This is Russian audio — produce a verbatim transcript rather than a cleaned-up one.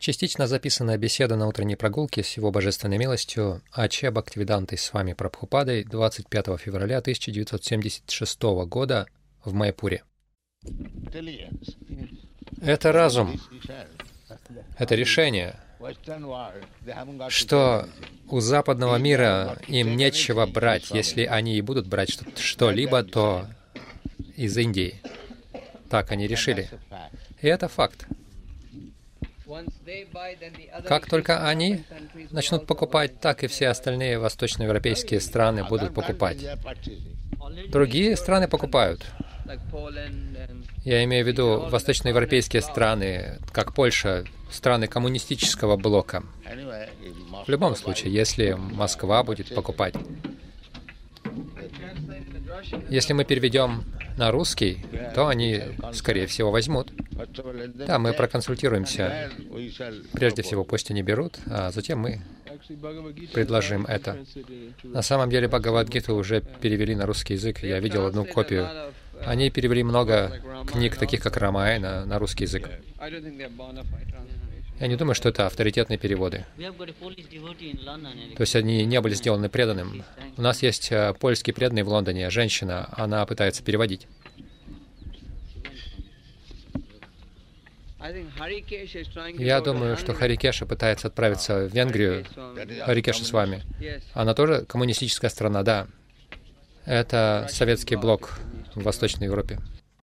Частично записанная беседа на утренней прогулке с Его Божественной милостью Аче Бхактивидантой с вами Прабхупадой двадцать пятого февраля тысяча девятьсот семьдесят шестого года в Майяпуре. Это разум, это решение, что у западного мира им нечего брать. Если они и будут брать что-либо, то из Индии. Так они решили. И это факт. Как только они начнут покупать, так и все остальные восточноевропейские страны будут покупать. Другие страны покупают. Я имею в виду восточноевропейские страны, как Польша, страны коммунистического блока. В любом случае, если Москва будет покупать, если мы переведем на русский, то они, скорее всего, возьмут. Да, мы проконсультируемся. Прежде всего, пусть они берут, а затем мы предложим это. На самом деле, Бхагавад-гиту уже перевели на русский язык. Я видел одну копию. Они перевели много книг, таких как Рамаяна, на русский язык. Я не думаю, что это авторитетные переводы. То есть они не были сделаны преданным. У нас есть польский преданный в Лондоне, женщина, она пытается переводить. Я думаю, что Харикеша пытается отправиться в Венгрию. Харикеша с вами. Она тоже коммунистическая страна, да. Это советский блок в Восточной Европе.